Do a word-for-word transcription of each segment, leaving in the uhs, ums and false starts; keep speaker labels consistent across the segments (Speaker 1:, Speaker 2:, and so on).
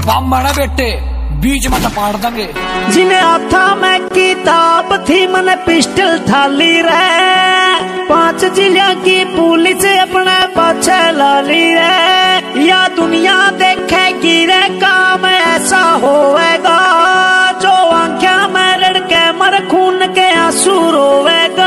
Speaker 1: बामण है बेटे, बीच में पाड़ देंगे।
Speaker 2: जिन्हें हाथा में किताब थी मन पिस्टल थाली रे, पांच जिला की पुलिस अपने पाछे लाली रे। या दुनिया देखेगी रे काम ऐसा होएगा, जो आंखें में लड़के मर खून के आंसू रोवेगा।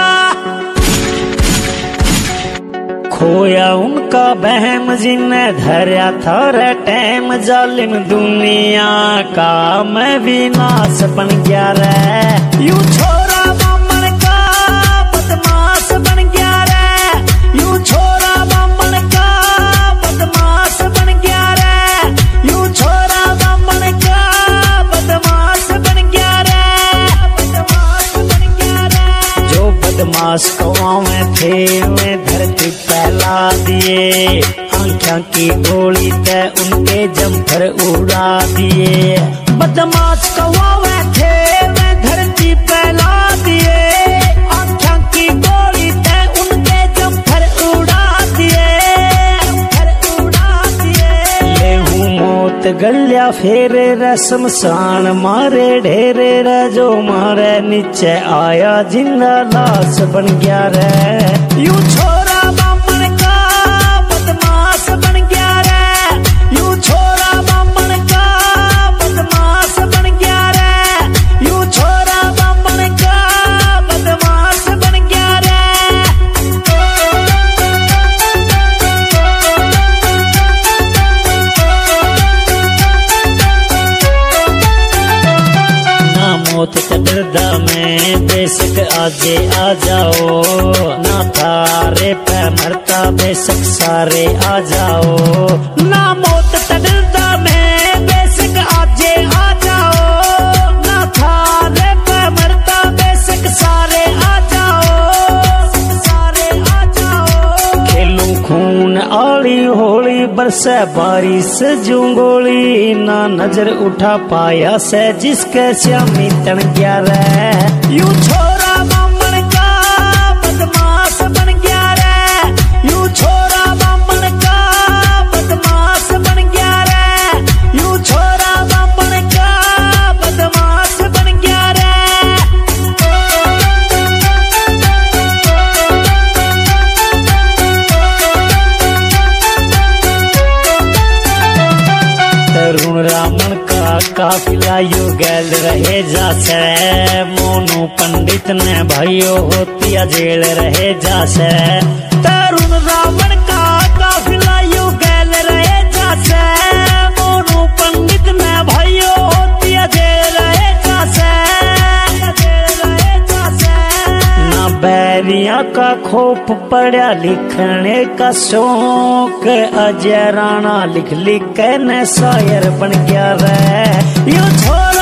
Speaker 2: खोया उनका बहम जिन्हें धरा था रे टैम, जालिम दुनिया का मैं विनाश बन गया रे। यूं छोरा बामण का बदमाश बन गया रे, यूं छोरा बामण का बदमाश बन गया रे, यूं छोरा बामण का बदमाश बन गया रे, बदमाश बन गया रे। जो बदमाश कौवा में थे वे धरती फैला दिए, आंखों की गोली ते उनके जम्फर उड़ा दिए। बदमाश कौवे थे वे धरती फैला दिए, आंखों की गोली ते उनके जम्फर उड़ा दिए, जम्फर उड़ा दिए। लेहू मौत गलिया फेरे रस्म सान मारे ढेरे रे, जो मारे नीचे आया जिंदा लाश बन गया रे। यूं छोरा बामण का बदमाश बन गया रे, यूं छोरा बामण का बदमाश बन गया रे, यूं छोरा बामण का बदमाश बन गया रे। ना मौत से डरदा मैं बेशक आगे आ जाओ, ना थारे पे मरता बेशक सारे आ जाओ। ना मौत से डरदा मैं बेशक आगे आ जाओ, ना थारे पे मरता बेशक सारे आ जाओ, सारे आ जाओ। खेलूं खून आली होली बरसे बारिश जुंगोली, ना नजर उठा पाया से जिसके श्यामी तन गया रे। यूं छोरा बामण का बदमाश बन गया रे, यूं छोरा बामण का बदमाश बन गया रे, यूं छोरा बामण का बदमाश बन गया रे। तरुण रावण का काफिला युगल रहे जासे, मोनू पंडित ने भाइयों होतिया जेल रहे जासे। तरुण रावण का काफिला युगल रहे जासे, मोनू पंडित ने भाइयों होतिया जेल रहे जासे, जेल रहे जासे। ना बैरिया का खोप पढ़ा लिखने का शौक, अजय राणा लिख लिख के न शायर बन गया रे। यूं छोरा